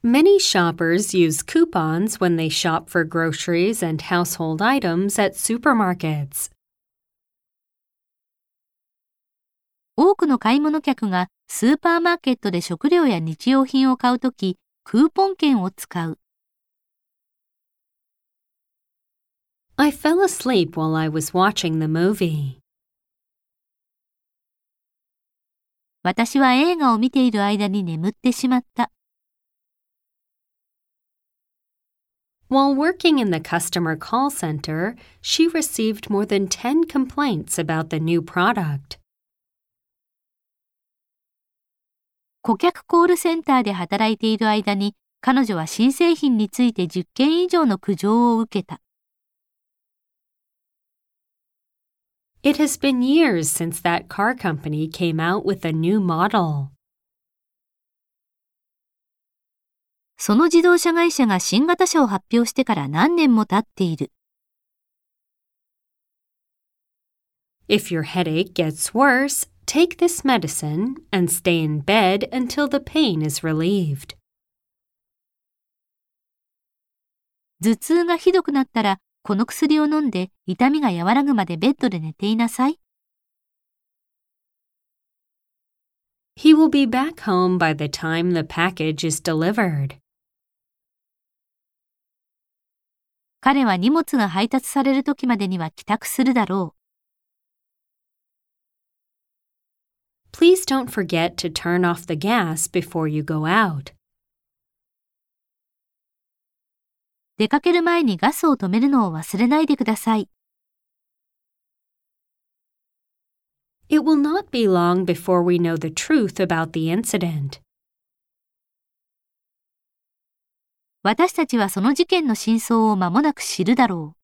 Many shoppers use coupons when they shop for groceries and household items at supermarkets. 多くの買い物客がスーパーマーケットで食料や日用品を買うとき、クーポン券を使う。 I fell asleep while I was watching the movie. 私は映画を見ている間に眠ってしまった。 While working in the customer call center, she received more than 10 complaints about the new product. 顧客コールセンターで働いている間に、彼女は新製品について10件以上の苦情を受けた。 It has been years since that car company came out with a new model. その自動車会社が新型車を発表してから何年も経っている。 If your headache gets worse, take this medicine and stay in bed until the pain is relieved. 頭痛がひどくなったら、この薬を飲んで痛みが和らぐまでベッドで寝ていなさい。 He will be back home by the time the package is delivered. 彼は荷物が配達される時までには帰宅するだろう。 Please don't forget to turn off the gas before you go out. 出かける前にガスを止めるのを忘れないでください。 It will not be long before we know the truth about the incident. 私たちはその事件の真相を間もなく知るだろう。